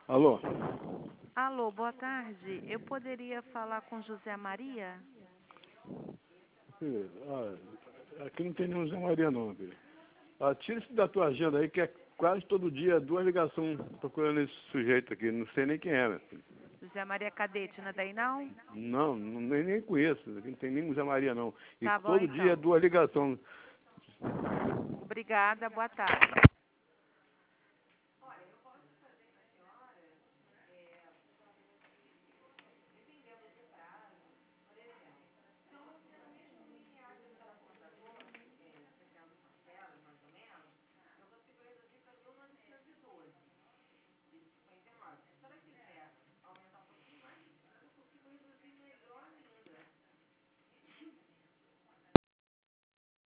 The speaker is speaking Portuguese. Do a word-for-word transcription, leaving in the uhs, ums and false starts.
Alô? Alô, boa tarde. Eu poderia falar com José Maria? Filho, ah, aqui não tem nenhum Zé Maria não, filho. Ah, tira isso da tua agenda aí, que é quase todo dia duas ligações procurando esse sujeito aqui. Não sei nem quem é, meu filho. José Maria Cadete, não é daí não? Não, não nem, nem conheço. Aqui não tem nenhum Zé Maria não. E Tá bom todo dia então. duas ligações. Obrigada, boa tarde.